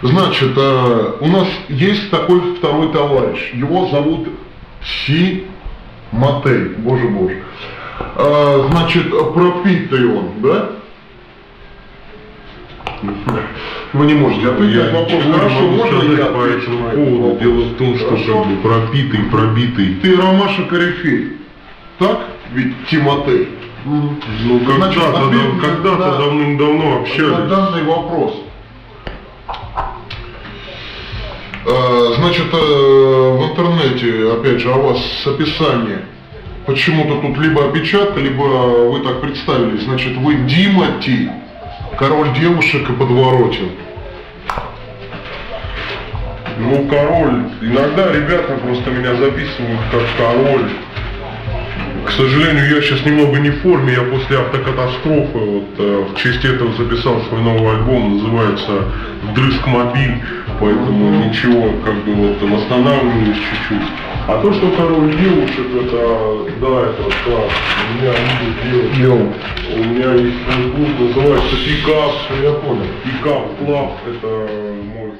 Значит, у нас есть такой второй товарищ. Его зовут Матей. Боже. Значит, пропитый он, да? Вы не можете ответить на вопрос. Хорошо, можно я по этому поводу? Дело в том, что как бы пропитый, пробитый. Ты Ромаша Корифей. Так? Ведь Тимотей. Ну, когда-то давным-давно общались. На данный вопрос. Значит, в интернете, опять же, о вас описание. Почему-то тут либо опечатка, либо вы так представились. Значит, вы Димоти, король девушек и подворотен. Ну, король. Иногда ребята просто меня записывают как король. К сожалению, я сейчас немного не в форме, я после автокатастрофы, в честь этого записал свой новый альбом, называется «Вдрызг мобиль», поэтому ничего, восстанавливаюсь чуть-чуть. А то, что король девушек, это класс, у меня будет делать, у меня есть клуб, называется «Пикап», я понял. «Пикап Клаб», это мой